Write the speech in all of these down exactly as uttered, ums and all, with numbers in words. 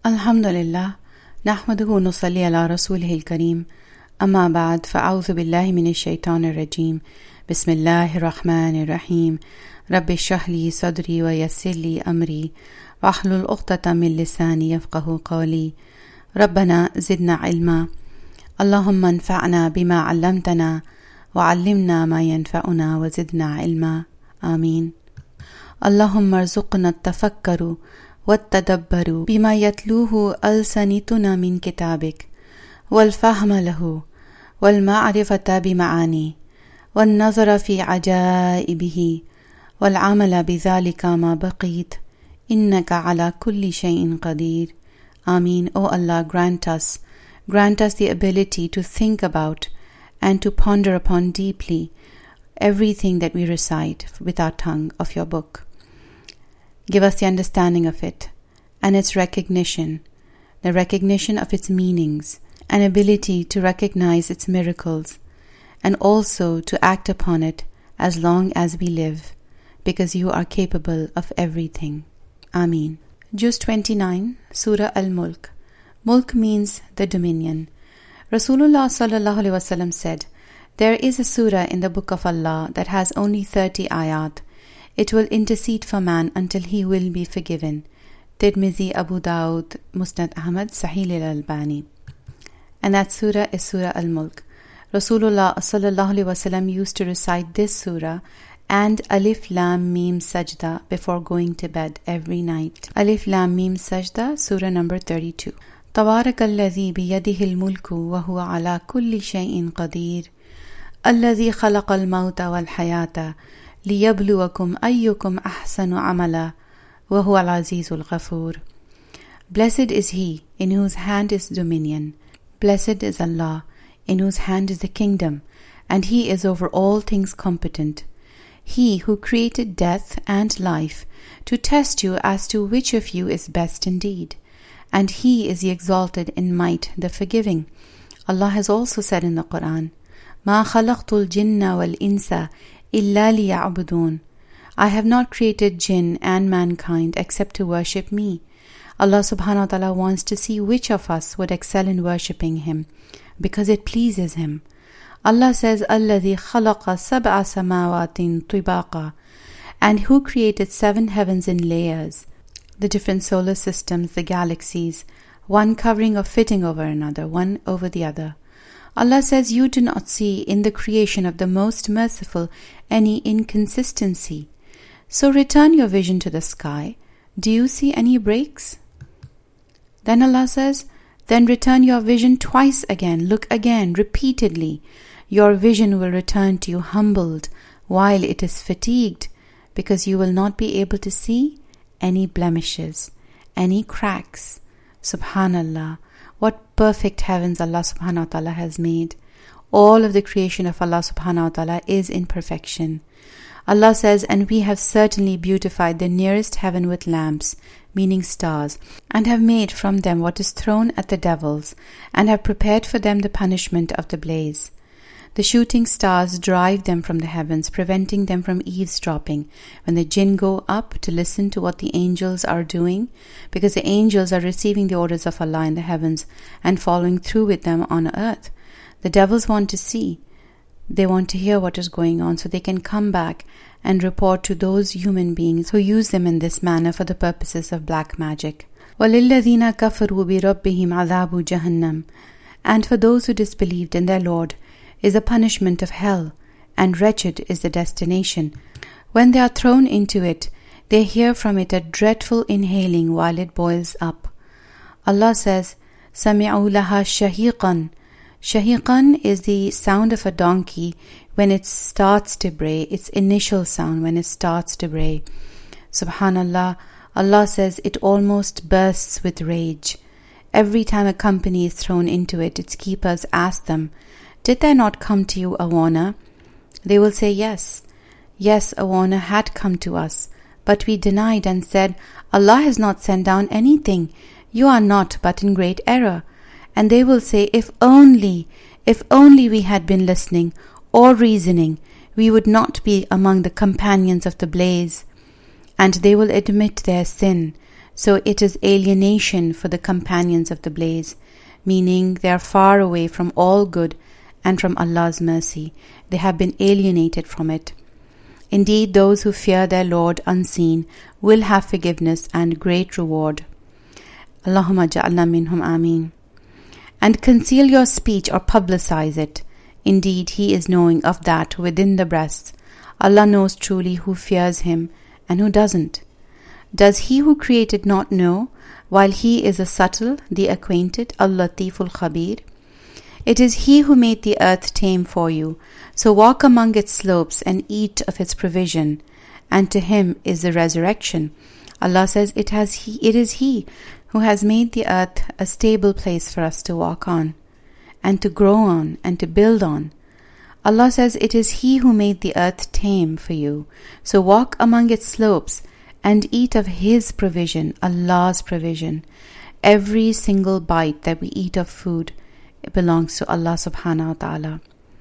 الحمد لله نحمده ونصلي على رسوله الكريم أما بعد فأعوذ بالله من الشيطان الرجيم بسم الله الرحمن الرحيم رب اشرح لي صدري ويسر لي أمري واحلل عقدة من لساني يفقه قولي ربنا زدنا علما اللهم انفعنا بما علمتنا وعلمنا ما ينفعنا وزدنا علما آمين. اللهم ارزقنا التفكر والتدبر بما يتلوه ألسنتنا من كتابك والفهم له والمعرفة بمعانيه والنظر في عجائبه والعمل بذلك ما بقيت إنك على كل شيء قدير. Amin. O Allah, grant us, grant us the ability to think about and to ponder upon deeply everything that we recite with our tongue of your book. Give us the understanding of it and its recognition, the recognition of its meanings, and ability to recognize its miracles, and also to act upon it as long as we live, because you are capable of everything. Ameen. Juz twenty-nine, Surah Al-Mulk. Mulk means the dominion. Rasulullah sallallahu alaihi wasallam said, there is a surah in the book of Allah that has only thirty ayat. It will intercede for man until he will be forgiven. Tirmizi, Abu Dawud, Musnad Ahmad, Sahih al-Albani. And that surah is Surah Al-Mulk. Rasulullah sallallahu alaihi wasallam used to recite this surah and Alif Lam Mim Sajda before going to bed every night. Alif Lam Mim Sajda, surah number thirty-two. تبارك الذي بيده الملك وهو على كل شيء قدير الذي خلق الموت والحياة ليبلوكم أيكم أحسن عملا وهو العزيز الغفور. Blessed is he in whose hand is dominion. Blessed is Allah in whose hand is the kingdom, and he is over all things competent. He who created death and life to test you as to which of you is best indeed. And he is the exalted in might, the forgiving. Allah has also said in the Quran, مَا خَلَقْتُ الْجِنَّ وَالْإِنسَ إِلَّا لِيَعْبُدُونَ. I have not created jinn and mankind except to worship me. Allah subhanahu wa ta'ala wants to see which of us would excel in worshipping Him, because it pleases Him. Allah says, الَّذِي خَلَقَ سَبْعَ سَمَاوَاتٍ طِبَاقًا. And who created seven heavens in layers, the different solar systems, the galaxies, one covering or fitting over another, one over the other. Allah says, you do not see in the creation of the Most Merciful any inconsistency. So return your vision to the sky. Do you see any breaks? Then Allah says, then return your vision twice again, look again, repeatedly. Your vision will return to you humbled while it is fatigued, because you will not be able to see any blemishes, any cracks. Subhanallah, what perfect heavens Allah subhanahu wa ta'ala has made. All of the creation of Allah subhanahu wa ta'ala is in perfection. Allah says, and we have certainly beautified the nearest heaven with lamps, meaning stars, and have made from them what is thrown at the devils, and have prepared for them the punishment of the blaze. The shooting stars drive them from the heavens, preventing them from eavesdropping when the jinn go up to listen to what the angels are doing, because the angels are receiving the orders of Allah in the heavens and following through with them on earth. The devils want to see. They want to hear what is going on so they can come back and report to those human beings who use them in this manner for the purposes of black magic. وَلِلَّذِينَ كَفَرُوا بِرَبِّهِمْ عَذَابُ جَهَنَّمْ. And for those who disbelieved in their Lord is the punishment of hell, and wretched is the destination. When they are thrown into it, they hear from it a dreadful inhaling while it boils up. Allah says, سَمِعُوا لَهَا شَهِيقًا. Shahiqan is the sound of a donkey when it starts to bray, its initial sound when it starts to bray. Subhanallah, Allah says it almost bursts with rage. Every time a company is thrown into it, its keepers ask them, did there not come to you a warner? They will say, yes. Yes, a warner had come to us, but we denied and said, Allah has not sent down anything. You are not but in great error. And they will say, if only, if only we had been listening or reasoning, we would not be among the companions of the blaze. And they will admit their sin, So it is alienation for the companions of the blaze, meaning they are far away from all good and from Allah's mercy. They have been alienated from it. Indeed, those who fear their Lord unseen will have forgiveness and great reward. Allahumma ja'alna minhum ameen. And conceal your speech or publicize it. Indeed, He is knowing of that within the breasts. Allah knows truly who fears Him and who doesn't. Does He who created not know, while He is a subtle, the acquainted, Al-Latiful Khabir? It is He who made the earth tame for you, so walk among its slopes and eat of its provision, and to Him is the resurrection. Allah says it has He, it is He who has made the earth a stable place for us to walk on, and to grow on, and to build on. Allah says it is He who made the earth tame for you, so walk among its slopes and eat of His provision, Allah's provision. Every single bite that we eat of food, it belongs to Allah subhanahu wa ta'ala.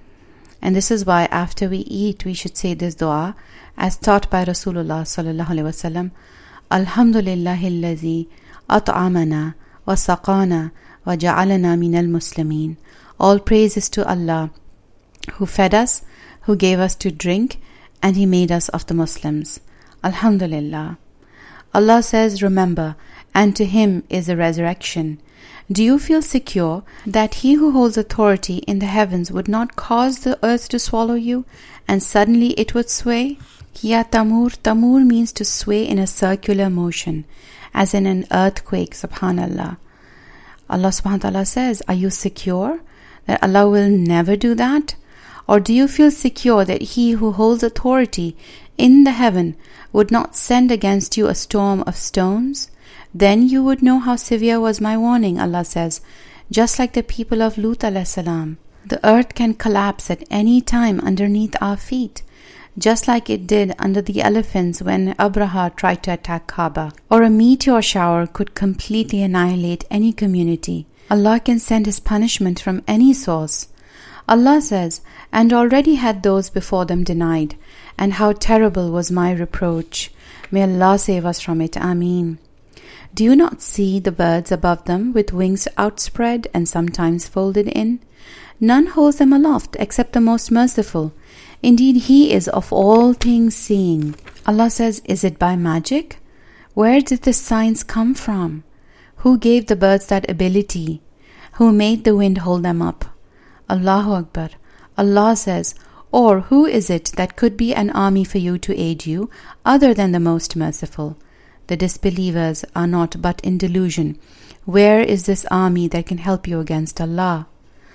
And this is why after we eat, we should say this dua, as taught by Rasulullah sallallahu alaihi wasallam. Alhamdulillahi allazi at'amana wa saqana wa ja'alana minal muslimin. All praise is to Allah, who fed us, who gave us to drink, and He made us of the Muslims. Alhamdulillah. Allah says, remember, and to Him is the resurrection. Do you feel secure that He who holds authority in the heavens would not cause the earth to swallow you, and suddenly it would sway? Ya tamur, tamur means to sway in a circular motion, as in an earthquake, subhanallah. Allah subhanahu wa ta'ala says, are you secure that Allah will never do that? Or do you feel secure that He who holds authority in the heaven would not send against you a storm of stones? Then you would know how severe was my warning, Allah says. Just like the people of Lut alayhi salam, the earth can collapse at any time underneath our feet, just like it did under the elephants when Abraha tried to attack Kaaba. Or a meteor shower could completely annihilate any community. Allah can send His punishment from any source. Allah says, and already had those before them denied, and how terrible was my reproach. May Allah save us from it. Ameen. Do you not see the birds above them with wings outspread and sometimes folded in? None holds them aloft except the most merciful. Indeed, He is of all things seeing. Allah says, is it by magic? Where did this science come from? Who gave the birds that ability? Who made the wind hold them up? Allahu Akbar. Allah says, or who is it that could be an army for you to aid you, other than the most merciful? The disbelievers are not but in delusion. Where is this army that can help you against Allah?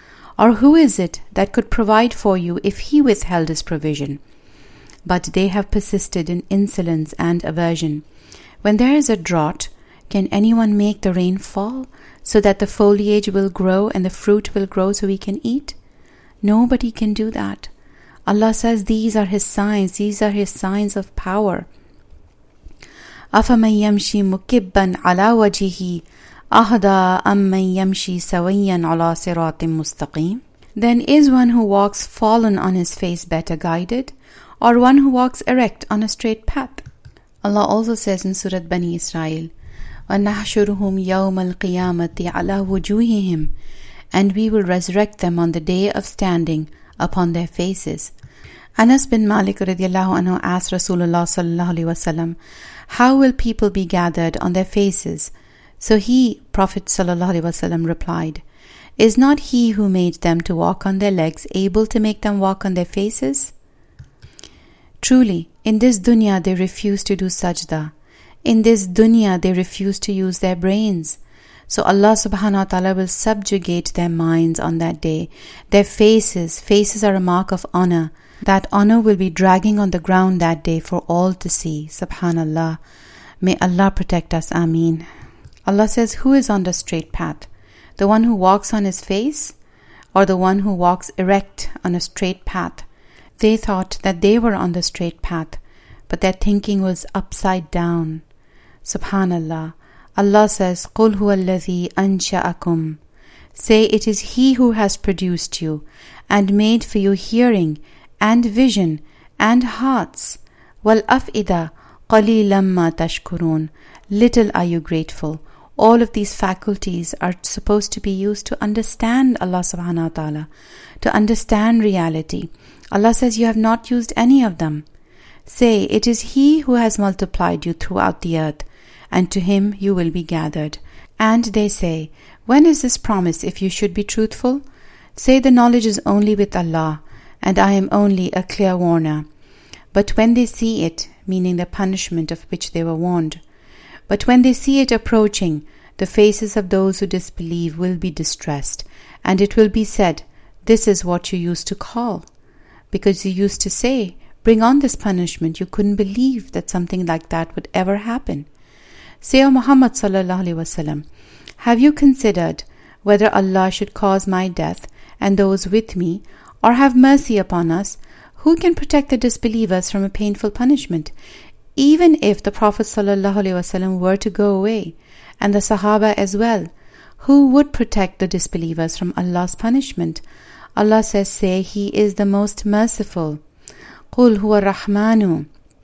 Or who is it that could provide for you if He withheld His provision? But they have persisted in insolence and aversion. When there is a drought, can anyone make the rain fall, so that the foliage will grow and the fruit will grow so we can eat? Nobody can do that. Allah says these are His signs, these are His signs of power. أَفَمَنْ يَمْشِي مُكِبًّا عَلَى وَجْهِهِ أَهْدَى أَمَّنْ يَمْشِي سَوِيًّا عَلَى صِرَاطٍ مُسْتَقِيمٍ. Then is one who walks fallen on his face better guided, or one who walks erect on a straight path? Allah also says in Surah Bani Israel, وَنَحْشُرُهُمْ يَوْمَ الْقِيَامَةِ عَلَى وُجُوهِهِمْ. And we will resurrect them on the day of standing upon their faces. Anas bin Malik radiallahu anhu asked Rasulullah sallallahu alaihi wasallam, how will people be gathered on their faces? So he, Prophet sallallahu alaihi wasallam, replied, is not He who made them to walk on their legs able to make them walk on their faces? Truly, in this dunya they refuse to do sajda. In this dunya they refuse to use their brains. So Allah subhanahu wa ta'ala will subjugate their minds on that day. Their faces, faces are a mark of honor. That honor will be dragging on the ground that day for all to see. Subhanallah. May Allah protect us. Ameen. Allah says, who is on the straight path? The one who walks on his face, or the one who walks erect on a straight path? They thought that they were on the straight path, but their thinking was upside down. Subhanallah. Allah says, قُلْ هُوَ الَّذِي أَنْشَأَكُمْ. Say, it is He who has produced you, and made for you hearing, and vision, and hearts. وَالْأَفْئِدَةَ قَلِيلًا مَا تَشْكُرُونَ. Little are you grateful. All of these faculties are supposed to be used to understand Allah subhanahu wa ta'ala, to understand reality. Allah says you have not used any of them. Say, it is He who has multiplied you throughout the earth, and to Him you will be gathered. And they say, when is this promise if you should be truthful? Say, the knowledge is only with Allah, and I am only a clear warner. But when they see it, meaning the punishment of which they were warned, but when they see it approaching, the faces of those who disbelieve will be distressed, and it will be said, this is what you used to call. Because you used to say, bring on this punishment, you couldn't believe that something like that would ever happen. Say, O Muhammad sallallahu alaihi wasallam, have you considered whether Allah should cause my death and those with me, or have mercy upon us? Who can protect the disbelievers from a painful punishment? Even if the Prophet sallallahu alaihi wasallam were to go away, and the Sahaba as well, who would protect the disbelievers from Allah's punishment? Allah says, say, He is the most merciful. Qul huwa rahmanu.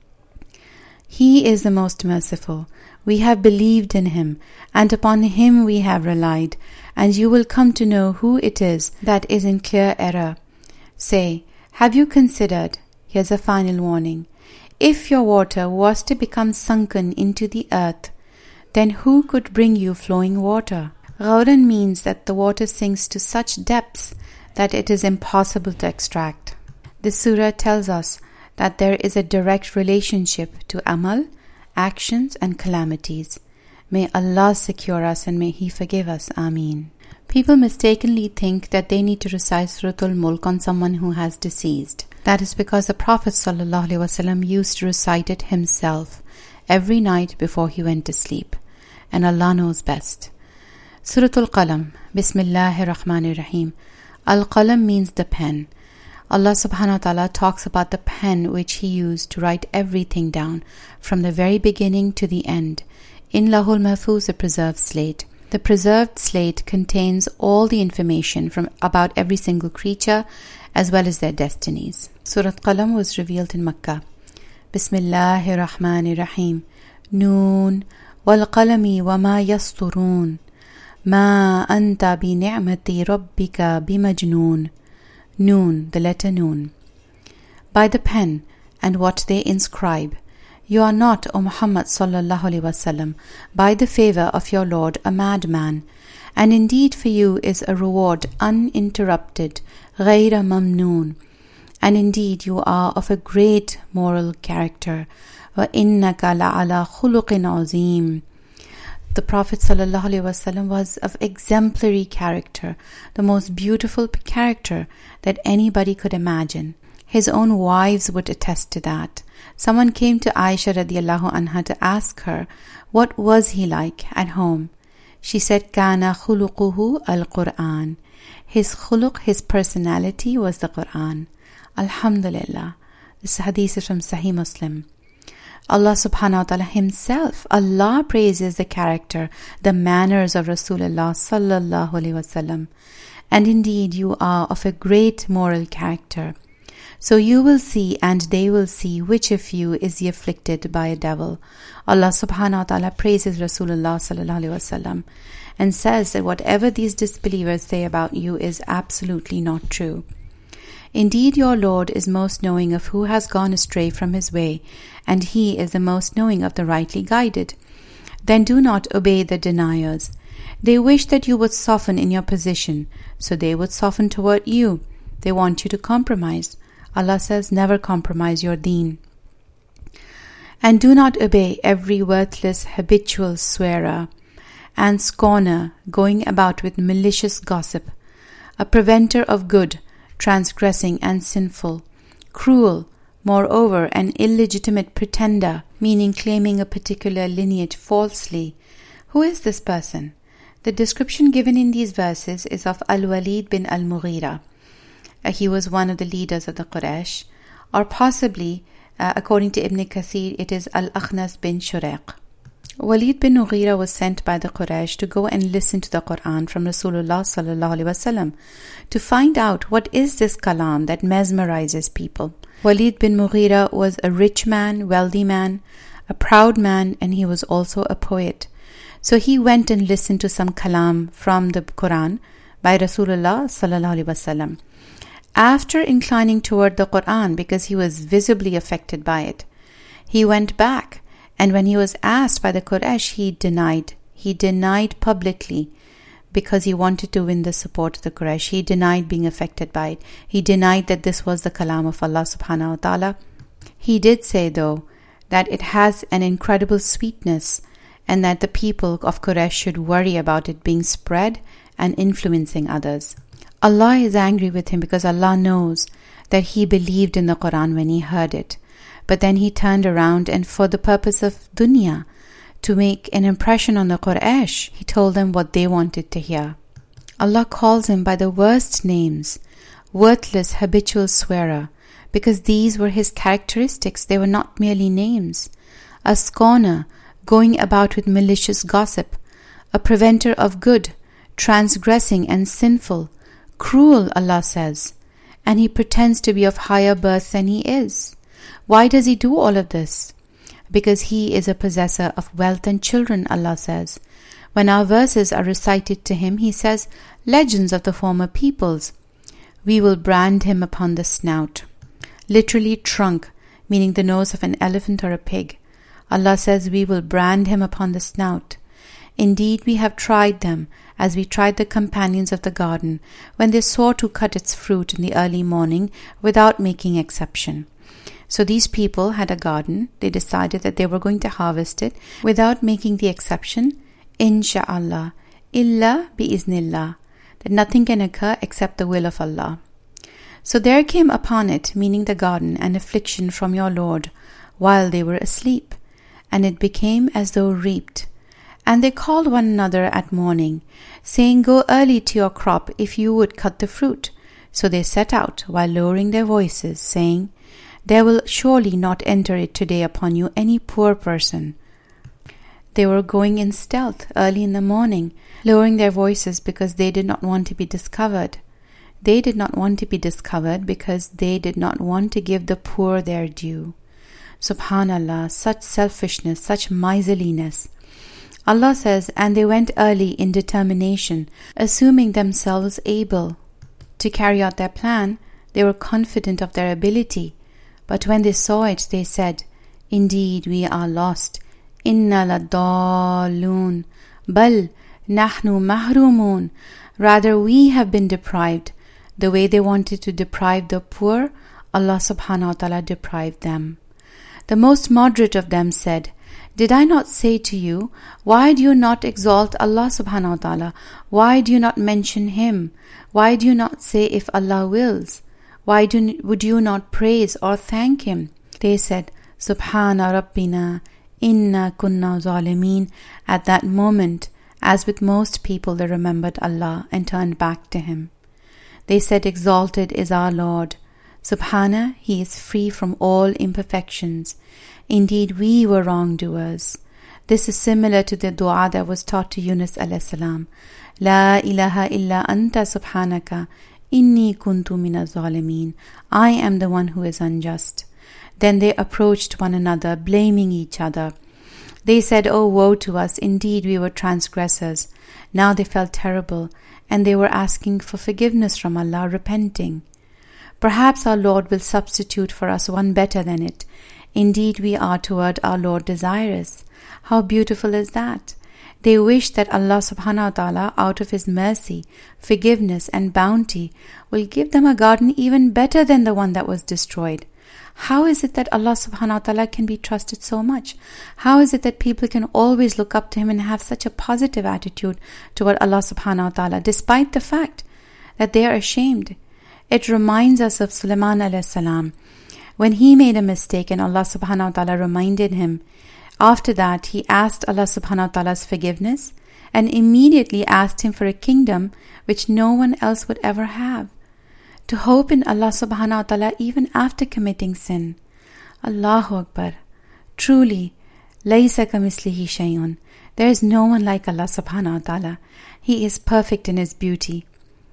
He is the most merciful. We have believed in Him, and upon Him we have relied, and you will come to know who it is that is in clear error. Say, have you considered, here's a final warning, if your water was to become sunken into the earth, then who could bring you flowing water? Ghawran means that the water sinks to such depths that it is impossible to extract. This surah tells us that there is a direct relationship to amal, actions and calamities. May Allah secure us and may He forgive us. Ameen. People mistakenly think that they need to recite Suratul Mulk on someone who has deceased. That is because the Prophet ﷺ used to recite it himself every night before he went to sleep. And Allah knows best. Suratul Qalam. Bismillahir Rahmanir Rahim. Al-Qalam means the pen. Allah subhanahu wa ta'ala talks about the pen which He used to write everything down from the very beginning to the end. In Lahul Mahfuz, the preserved slate. The preserved slate contains all the information from about every single creature as well as their destinies. Surat Qalam was revealed in Makkah. Bismillahir Rahmanir Rahim. Noon wal qalami wa ma yasturun. Ma anta bi ni'mati rabbika bimajnoon. Noon, the letter Noon. By the pen and what they inscribe, you are not, O Muhammad sallallahu alaihi wasallam, by the favor of your Lord, a madman, and indeed for you is a reward uninterrupted, ghayra mamnoon, and indeed you are of a great moral character. Wa innaka la'ala khuluqin azim. The Prophet sallallahu alaihi wasallam was of exemplary character, the most beautiful character that anybody could imagine. His own wives would attest to that. Someone came to Aisha radiallahu anha to ask her, what was he like at home? She said, Kana khuluquhu al-Qur'an. His khuluq, his personality was the Qur'an. Alhamdulillah. This hadith is from Sahih Muslim. Allah subhanahu wa ta'ala Himself, Allah praises the character, the manners of Rasulullah sallallahu alaihi wasallam. And indeed you are of a great moral character. So you will see and they will see which of you is the afflicted by a devil. Allah subhanahu wa ta'ala praises Rasulullah sallallahu alaihi wasallam and says that whatever these disbelievers say about you is absolutely not true. Indeed, your Lord is most knowing of who has gone astray from His way, and He is the most knowing of the rightly guided. Then do not obey the deniers. They wish that you would soften in your position, so they would soften toward you. They want you to compromise. Allah says, never compromise your deen. And do not obey every worthless habitual swearer and scorner going about with malicious gossip, a preventer of good, transgressing and sinful, cruel, moreover an illegitimate pretender, meaning claiming a particular lineage falsely. Who is this person? The description given in these verses is of Al-Walid bin Al-Mughira. Uh, he was one of the leaders of the Quraysh, or possibly, uh, according to Ibn Kathir, it is Al-Akhnas bin Shuraiq. Walid bin Mughira was sent by the Quraysh to go and listen to the Quran from Rasulullah sallallahu alaihi wasallam to find out what is this kalam that mesmerizes people. Walid bin Mughira was a rich man, wealthy man, a proud man, and he was also a poet. So he went and listened to some kalam from the Quran by Rasulullah sallallahu alaihi wasallam. After inclining toward the Quran, because he was visibly affected by it, he went back, and when he was asked by the Quraysh, he denied. He denied publicly because he wanted to win the support of the Quraysh. He denied being affected by it. He denied that this was the kalam of Allah subhanahu wa ta'ala. He did say, though, that it has an incredible sweetness and that the people of Quraysh should worry about it being spread and influencing others. Allah is angry with him because Allah knows that he believed in the Quran when he heard it. But then he turned around, and for the purpose of dunya, to make an impression on the Quraysh, he told them what they wanted to hear. Allah calls him by the worst names, worthless, habitual swearer, because these were his characteristics. They were not merely names. A scorner, going about with malicious gossip, a preventer of good, transgressing and sinful, cruel, Allah says, and he pretends to be of higher birth than he is. Why does he do all of this? Because he is a possessor of wealth and children, Allah says. When our verses are recited to him, he says, legends of the former peoples. We will brand him upon the snout. Literally trunk, meaning the nose of an elephant or a pig. Allah says, we will brand him upon the snout. Indeed, we have tried them, as we tried the companions of the garden, when they sought to cut its fruit in the early morning without making exception. So these people had a garden. They decided that they were going to harvest it without making the exception, insha'Allah, illa bi'iznillah, that nothing can occur except the will of Allah. So there came upon it, meaning the garden, an affliction from your Lord, while they were asleep, and it became as though reaped. And they called one another at morning, saying, go early to your crop if you would cut the fruit. So they set out, while lowering their voices, saying, there will surely not enter it today upon you any poor person. They were going in stealth early in the morning, lowering their voices because they did not want to be discovered. They did not want to be discovered because they did not want to give the poor their due. Subhanallah, such selfishness, such miserliness. Allah says, and they went early in determination, assuming themselves able to carry out their plan. They were confident of their ability. But when they saw it, they said, indeed, we are lost. Inna ladallun. Bal nahnu mahrumun. Rather, we have been deprived. The way they wanted to deprive the poor, Allah subhanahu wa ta'ala deprived them. The most moderate of them said, did I not say to you, why do you not exalt Allah subhanahu wa ta'ala? Why do you not mention Him? Why do you not say if Allah wills? Why do, would you not praise or thank Him? They said, Subhana Rabbina, inna kunna zalimeen. At that moment, as with most people, they remembered Allah and turned back to Him. They said, exalted is our Lord. Subhana, He is free from all imperfections. Indeed, we were wrongdoers. This is similar to the dua that was taught to Yunus alayhi salam. La ilaha illa anta subhanaka, inni kuntu minaz zalimin. I am the one who is unjust. Then they approached one another, blaming each other. They said, oh, woe to us, indeed we were transgressors. Now they felt terrible, and they were asking for forgiveness from Allah, repenting. Perhaps our Lord will substitute for us one better than it. Indeed, we are toward our Lord desirous. How beautiful is that! They wish that Allah subhanahu wa ta'ala, out of His mercy, forgiveness and bounty, will give them a garden even better than the one that was destroyed. How is it that Allah subhanahu wa ta'ala can be trusted so much? How is it that people can always look up to Him and have such a positive attitude toward Allah subhanahu wa ta'ala, despite the fact that they are ashamed? It reminds us of Sulaiman alayhi salam. When he made a mistake and Allah subhanahu wa ta'ala reminded him, after that he asked Allah subhanahu wa ta'ala's forgiveness and immediately asked Him for a kingdom which no one else would ever have. To hope in Allah subhanahu wa ta'ala even after committing sin. Allahu Akbar. Truly, laysa kamislihi shay'un. There is no one like Allah subhanahu wa ta'ala. He is perfect in His beauty.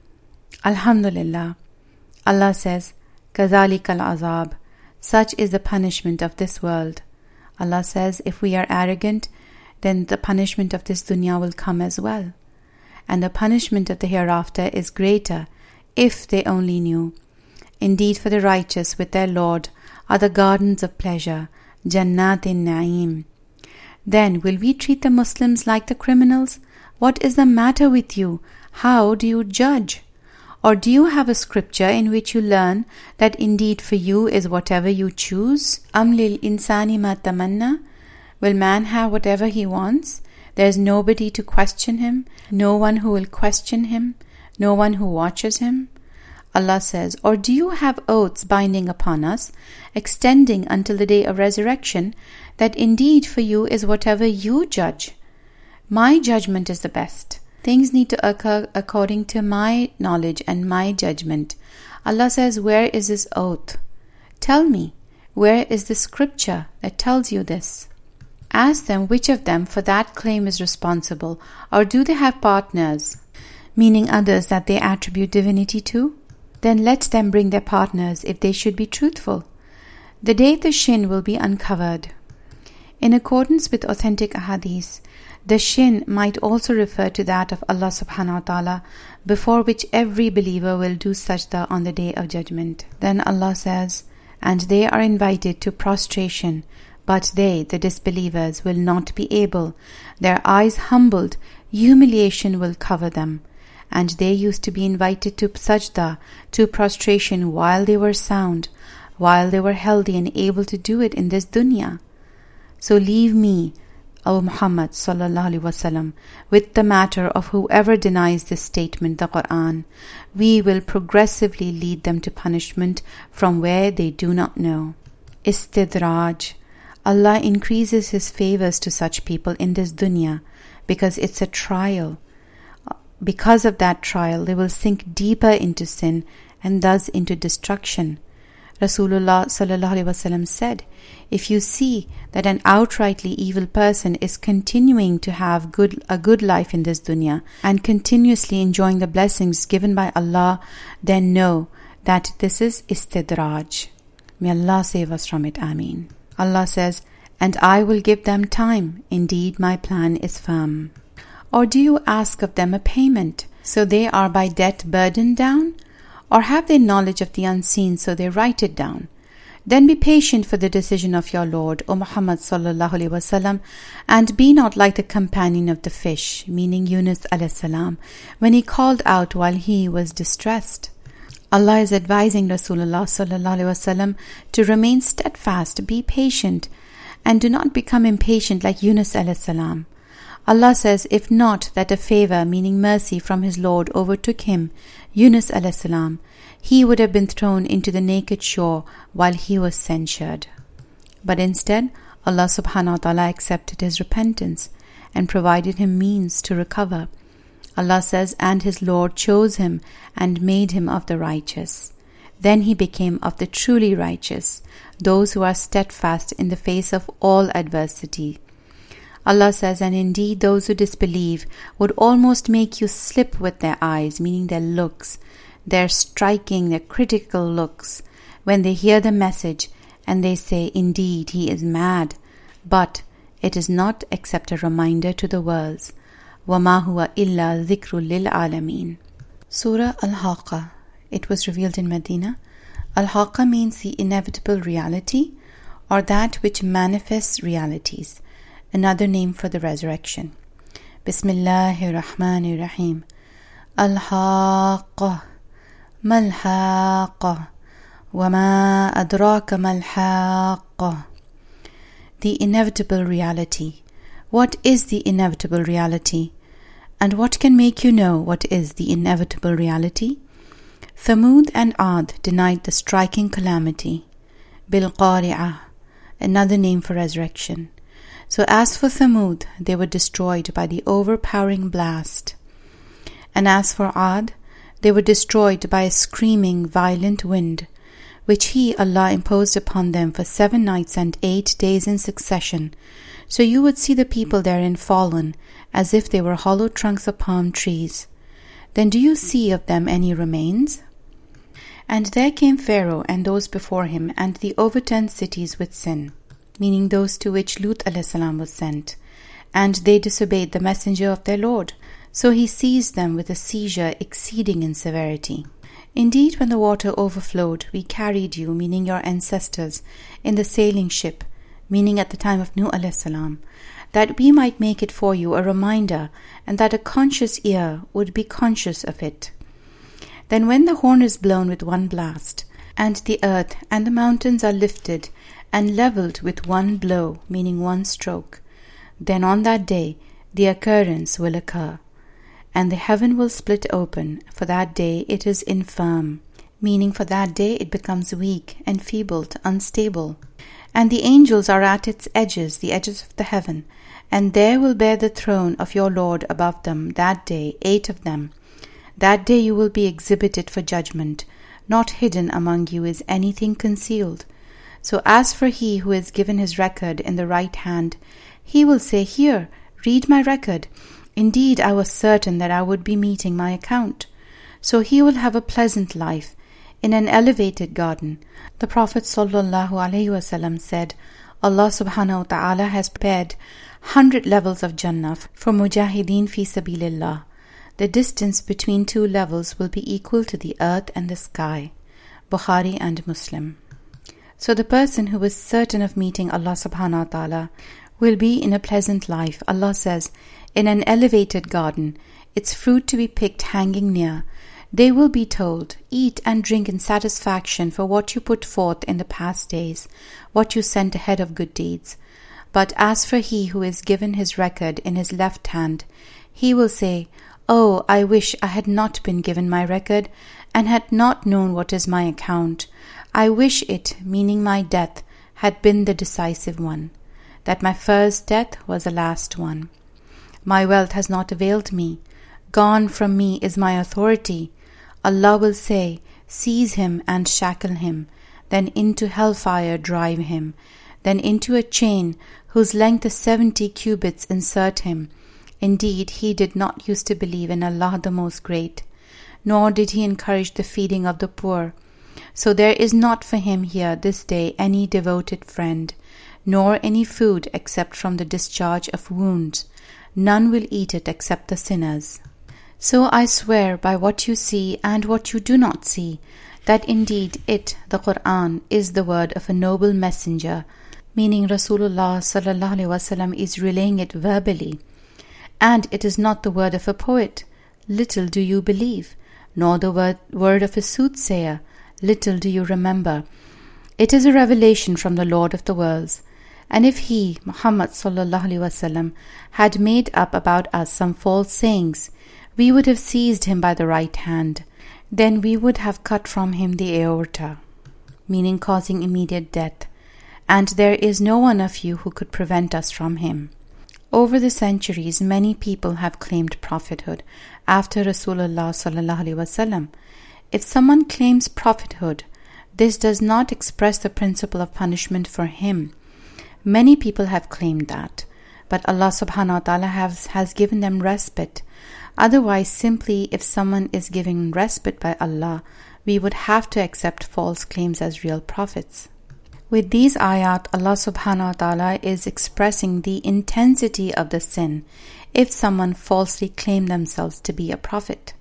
Alhamdulillah. Allah says, Kazalik al-azab. Such is the punishment of this world. Allah says, if we are arrogant, then the punishment of this dunya will come as well. And the punishment of the hereafter is greater, if they only knew. Indeed, for the righteous with their Lord are the gardens of pleasure, Jannatin Na'im. Then will we treat the Muslims like the criminals? What is the matter with you? How do you judge? Or do you have a scripture in which you learn that indeed for you is whatever you choose? Am lil insani ma tamanna? Will man have whatever he wants? There is nobody to question him, no one who will question him, no one who watches him. Allah says, or do you have oaths binding upon us, extending until the day of resurrection, that indeed for you is whatever you judge? My judgment is the best. Things need to occur according to my knowledge and my judgment. Allah says, where is this oath? Tell me, where is the scripture that tells you this? Ask them which of them for that claim is responsible, or do they have partners, meaning others that they attribute divinity to? Then let them bring their partners if they should be truthful. The day the shin will be uncovered. In accordance with authentic ahadith, the shin might also refer to that of Allah subhanahu wa ta'ala, before which every believer will do sajda on the day of judgment. Then Allah says, and they are invited to prostration, but they, the disbelievers, will not be able. Their eyes humbled, humiliation will cover them. And they used to be invited to sajda, to prostration, while they were sound, while they were healthy and able to do it in this dunya. So leave me, O Muhammad sallallahu alaihi wasallam, with the matter of whoever denies this statement, the Quran. We will progressively lead them to punishment from where they do not know. Istidraj. Allah increases His favors to such people in this dunya because it's a trial. Because of that trial, they will sink deeper into sin and thus into destruction. Rasulullah sallallahu alaihi wasallam said, if you see that an outrightly evil person is continuing to have good a good life in this dunya and continuously enjoying the blessings given by Allah, then know that this is istidraj. May Allah save us from it. Ameen. Allah says, and I will give them time. Indeed, my plan is firm. Or do you ask of them a payment, so they are by debt burdened down? Or have they knowledge of the unseen, so they write it down? Then be patient for the decision of your Lord, O Muhammad sallallahu alaihi wasallam, and be not like the companion of the fish, meaning Yunus alayhi salam, when he called out while he was distressed. Allah is advising Rasulullah sallallahu alaihi wasallam to remain steadfast, be patient, and do not become impatient like Yunus alayhi salam. Allah says, if not that a favor, meaning mercy from his Lord, overtook him, Yunus alayhi salam, he would have been thrown into the naked shore while he was censured. But instead, Allah subhanahu wa ta'ala accepted his repentance and provided him means to recover. Allah says, and his Lord chose him and made him of the righteous. Then he became of the truly righteous, those who are steadfast in the face of all adversity. Allah says, and indeed those who disbelieve would almost make you slip with their eyes, meaning their looks, their striking, their critical looks, when they hear the message and they say, indeed, he is mad. But it is not except a reminder to the worlds. وَمَا هُوَ إِلَّا ذِكْرٌ لِلْعَالَمِينَ. Surah Al-Haqqa. It was revealed in Medina. Al-Haqqa means the inevitable reality, or that which manifests realities. Another name for the resurrection. Bismillahir Rahmanir Rahim. Al-Haqqa. Mal-Haqqa. Wama adraka mal-Haqqa. The inevitable reality. What is the inevitable reality? And what can make you know what is the inevitable reality? Thamud and Ad denied the striking calamity. Bil-Qari'ah. Another name for resurrection. So as for Thamud, they were destroyed by the overpowering blast. And as for Ad, they were destroyed by a screaming, violent wind, which He, Allah, imposed upon them for seven nights and eight days in succession. So you would see the people therein fallen, as if they were hollow trunks of palm trees. Then do you see of them any remains? And there came Pharaoh and those before him, and the overturned cities with sin. meaning those to which Lut alayhi salam was sent, and they disobeyed the messenger of their Lord. So he seized them with a seizure exceeding in severity. Indeed, when the water overflowed, we carried you, meaning your ancestors, in the sailing ship, meaning at the time of Nuh alayhi salam, that we might make it for you a reminder, and that a conscious ear would be conscious of it. Then when the horn is blown with one blast, and the earth and the mountains are lifted and levelled with one blow, meaning one stroke, then on that day the occurrence will occur, and the heaven will split open. For that day it is infirm, meaning for that day it becomes weak, enfeebled, unstable. And the angels are at its edges, the edges of the heaven, and there will bear the throne of your Lord above them that day, eight of them. That day you will be exhibited for judgment. Not hidden among you is anything concealed. So as for he who is given his record in the right hand, he will say, Here, read my record. Indeed, I was certain that I would be meeting my account. So he will have a pleasant life in an elevated garden. The Prophet sallallahu alaihi wasallam said, Allah subhanahu wa ta'ala has prepared hundred levels of Jannah for mujahideen fi sabilillah. The distance between two levels will be equal to the earth and the sky. Bukhari and Muslim. So the person who is certain of meeting Allah subhanahu wa ta'ala will be in a pleasant life. Allah says, in an elevated garden, its fruit to be picked hanging near. They will be told, Eat and drink in satisfaction for what you put forth in the past days, what you sent ahead of good deeds. But as for he who is given his record in his left hand, he will say, Oh, I wish I had not been given my record, and had not known what is my account. I wish it, meaning my death, had been the decisive one, that my first death was the last one. My wealth has not availed me. Gone from me is my authority. Allah will say, Seize him and shackle him, then into hellfire drive him, then into a chain whose length is seventy cubits insert him. Indeed, he did not used to believe in Allah the Most Great, nor did he encourage the feeding of the poor. So there is not for him here this day any devoted friend, nor any food except from the discharge of wounds. None will eat it except the sinners. So I swear by what you see and what you do not see, that indeed it, the Qur'an, is the word of a noble messenger, meaning Rasulullah sallallahu alaihi wasallam is relaying it verbally. And it is not the word of a poet, little do you believe, nor the word, word of a soothsayer, little do you remember. It is a revelation from the Lord of the worlds. And if he, Muhammad sallallahu alaihi wasallam, had made up about us some false sayings, we would have seized him by the right hand. Then we would have cut from him the aorta, meaning causing immediate death. And there is no one of you who could prevent us from him. Over the centuries, many people have claimed prophethood after Rasulullah sallallahu alaihi wasallam. If someone claims prophethood, this does not express the principle of punishment for him. Many people have claimed that, but Allah subhanahu wa ta'ala has, has given them respite. Otherwise, simply if someone is given respite by Allah, we would have to accept false claims as real prophets. With these ayat, Allah subhanahu wa ta'ala is expressing the intensity of the sin if someone falsely claimed themselves to be a prophet.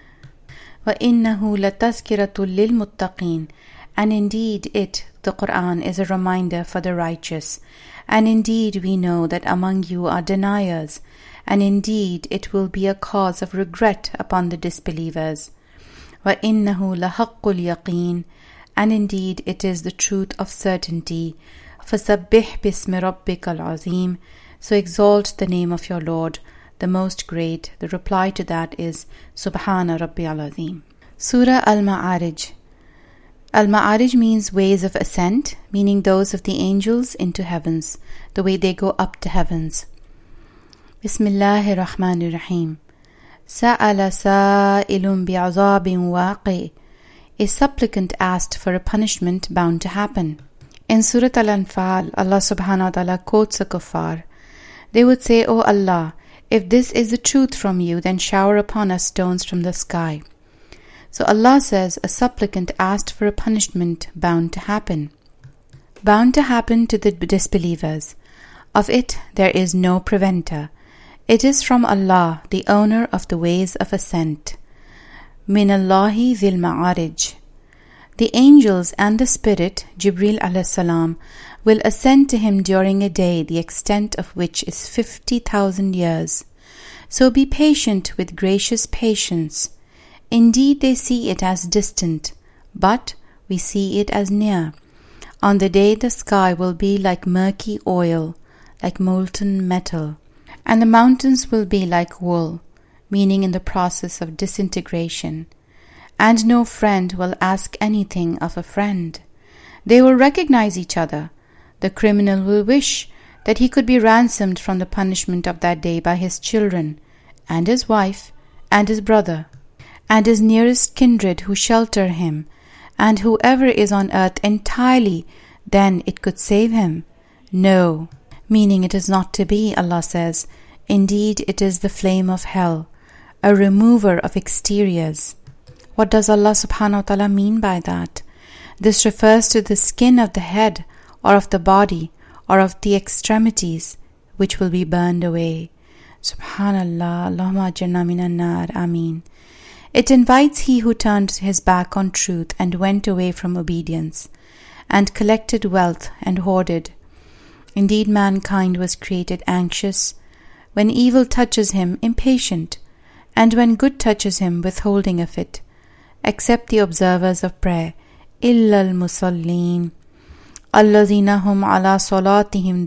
وَإِنَّهُ لَتَذْكِرَةٌ لِلْمُتَّقِينَ. And indeed it, the Qur'an, is a reminder for the righteous. And indeed we know that among you are deniers. And indeed it will be a cause of regret upon the disbelievers. وَإِنَّهُ لَحَقُّ الْيَقِينِ. And indeed it is the truth of certainty. فَسَبِّحْ بِاسْمِ رَبِّكَ الْعَظِيمِ. So exalt the name of your Lord, the Most Great. The reply to that is Subhana Rabbi al-Azim. Surah Al-Ma'arij. Al-Ma'arij means ways of ascent, meaning those of the angels into heavens, the way they go up to heavens. Bismillahir Rahmanir Rahim. Sa'ala sa'ilun bi'azabin waqi. A supplicant asked for a punishment bound to happen. In Surah Al-Anfal, Allah subhanahu wa ta'ala quotes a kuffar. They would say, O Allah, if this is the truth from you, then shower upon us stones from the sky. So Allah says a supplicant asked for a punishment bound to happen. bound to happen to the disbelievers. Of it there is no preventer. It is from Allah, the owner of the ways of ascent. Min Allahi dhil ma'arij. The angels and the Spirit, Jibril alayhi salam, will ascend to him during a day the extent of which is fifty thousand years. So be patient with gracious patience. Indeed they see it as distant, but we see it as near. On the day the sky will be like murky oil, like molten metal, and the mountains will be like wool, meaning in the process of disintegration. And no friend will ask anything of a friend. They will recognize each other. The criminal will wish that he could be ransomed from the punishment of that day by his children, and his wife, and his brother, and his nearest kindred who shelter him, and whoever is on earth entirely, then it could save him. No, meaning it is not to be, Allah says. Indeed, it is the flame of hell, a remover of exteriors. What does Allah subhanahu wa ta'ala mean by that? This refers to the skin of the head, or of the body, or of the extremities, which will be burned away. Subhanallah, Allahumma ajirna minan nar, Ameen. It invites he who turned his back on truth and went away from obedience, and collected wealth and hoarded. Indeed, mankind was created anxious, when evil touches him, impatient, and when good touches him, withholding of it, except the observers of prayer, illa al-musallin, alladhina hum ala salatihim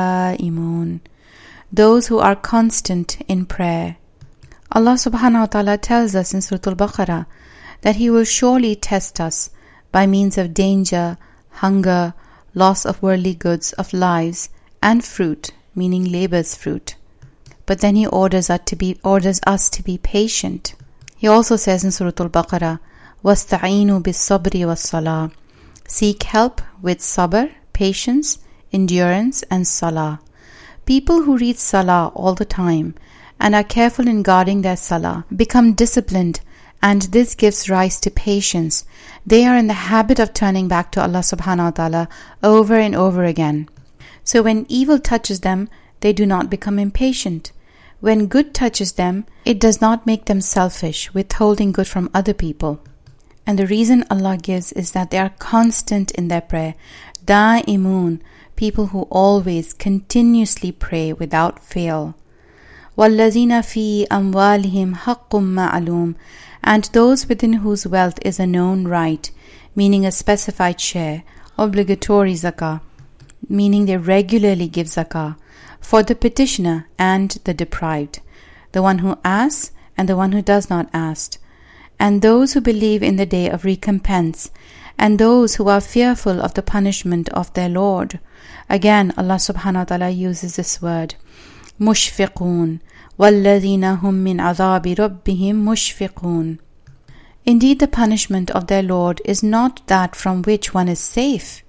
da'imun, those who are constant in prayer. Allah subhanahu wa ta'ala tells us in Surah Al-Baqarah that He will surely test us by means of danger, hunger, loss of worldly goods, of lives, and fruit, meaning labor's fruit. But then He orders us to be, orders us to be patient. He also says in Surah Al-Baqarah, وَاسْتَعِينُوا بِالصَّبْرِ وَالصَّلَاةِ, seek help with sabr, patience, endurance, and salah. People who read salah all the time and are careful in guarding their salah become disciplined, and this gives rise to patience. They are in the habit of turning back to Allah subhanahu wa ta'ala over and over again. So when evil touches them, they do not become impatient. When good touches them, it does not make them selfish, withholding good from other people. And the reason Allah gives is that they are constant in their prayer. Da'imun, people who always, continuously pray without fail. وَالَّذِينَ فِي أَمْوَالِهِمْ حَقٌّ مَعْلُومٌ, and those within whose wealth is a known right, meaning a specified share, obligatory zakah, meaning they regularly give zakah, for the petitioner and the deprived, the one who asks and the one who does not ask, and those who believe in the day of recompense, and those who are fearful of the punishment of their Lord. Again, Allah subhanahu wa ta'ala uses this word, mushfiqun, وَالَّذِينَ هُمْ مِنْ عَذَابِ رَبِّهِمْ مُشْفِقُونَ. Indeed, the punishment of their Lord is not that from which one is safe.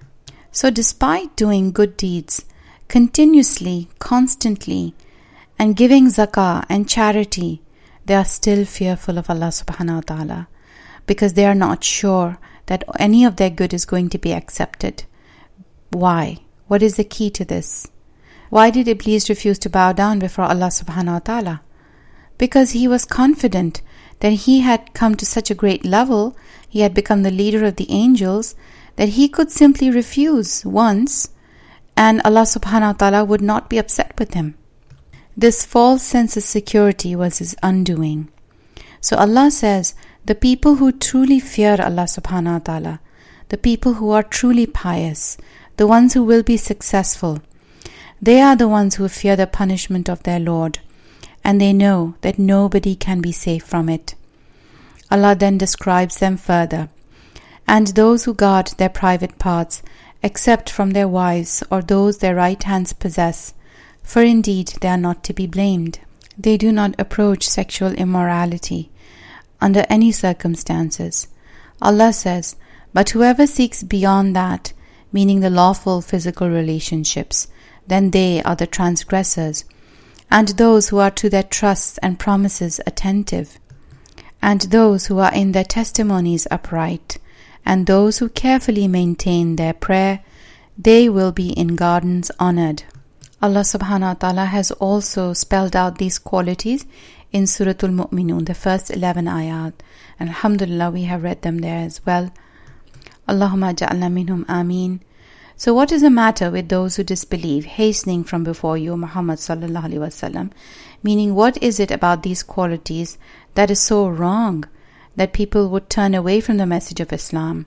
So despite doing good deeds, continuously, constantly, and giving zakah and charity, they are still fearful of Allah subhanahu wa ta'ala, because they are not sure that any of their good is going to be accepted. Why? What is the key to this? Why did Iblis refuse to bow down before Allah subhanahu wa ta'ala? Because he was confident that he had come to such a great level, he had become the leader of the angels, that he could simply refuse once, and Allah subhanahu wa ta'ala would not be upset with him. This false sense of security was his undoing. So Allah says, the people who truly fear Allah subhanahu wa ta'ala, the people who are truly pious, the ones who will be successful, they are the ones who fear the punishment of their Lord, and they know that nobody can be safe from it. Allah then describes them further. And those who guard their private parts, except from their wives or those their right hands possess, for indeed they are not to be blamed. They do not approach sexual immorality under any circumstances. Allah says, but whoever seeks beyond that, meaning the lawful physical relationships, then they are the transgressors, and those who are to their trusts and promises attentive, and those who are in their testimonies upright, and those who carefully maintain their prayer, they will be in gardens honored. Allah subhanahu wa ta'ala has also spelled out these qualities in Surah Al-Mu'minun, the first eleven ayat. And alhamdulillah, we have read them there as well. Allahumma ja'alna minhum ameen. So what is the matter with those who disbelieve, hastening from before you, Muhammad sallallahu alaihi wasallam? Meaning, what is it about these qualities that is so wrong that people would turn away from the message of Islam?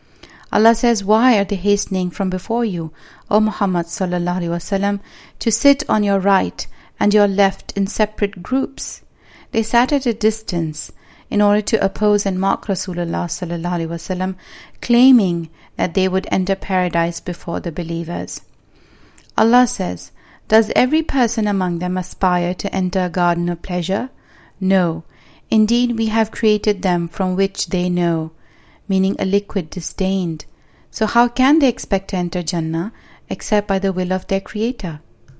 Allah says, why are they hastening from before you, O Muhammad sallallahu alaihi wasallam, to sit on your right and your left in separate groups? They sat at a distance in order to oppose and mock Rasulullah sallallahu alaihi wasallam, claiming that they would enter paradise before the believers. Allah says, does every person among them aspire to enter a garden of pleasure? No, indeed we have created them from which they know, meaning a liquid disdained. So how can they expect to enter Jannah except by the will of their Creator?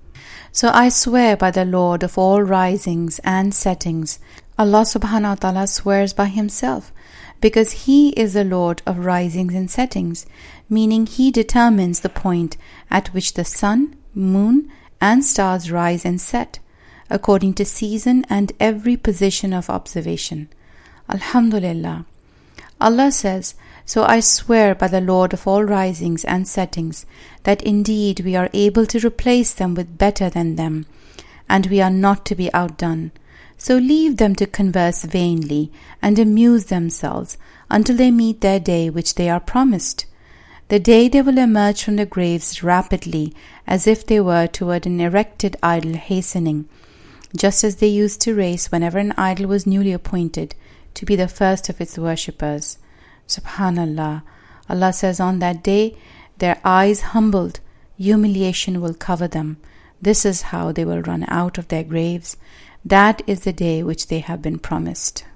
So I swear by the Lord of all risings and settings. Allah subhanahu wa ta'ala swears by Himself, because He is the Lord of risings and settings, meaning He determines the point at which the sun, moon, and stars rise and set, according to season and every position of observation. Alhamdulillah. Allah says, so I swear by the Lord of all risings and settings, that indeed we are able to replace them with better than them, and we are not to be outdone. So leave them to converse vainly and amuse themselves until they meet their day which they are promised. The day they will emerge from the graves rapidly, as if they were toward an erected idol hastening, just as they used to race whenever an idol was newly appointed to be the first of its worshippers. Subhanallah. Allah says, on that day, their eyes humbled, humiliation will cover them. This is how they will run out of their graves. That is the day which they have been promised.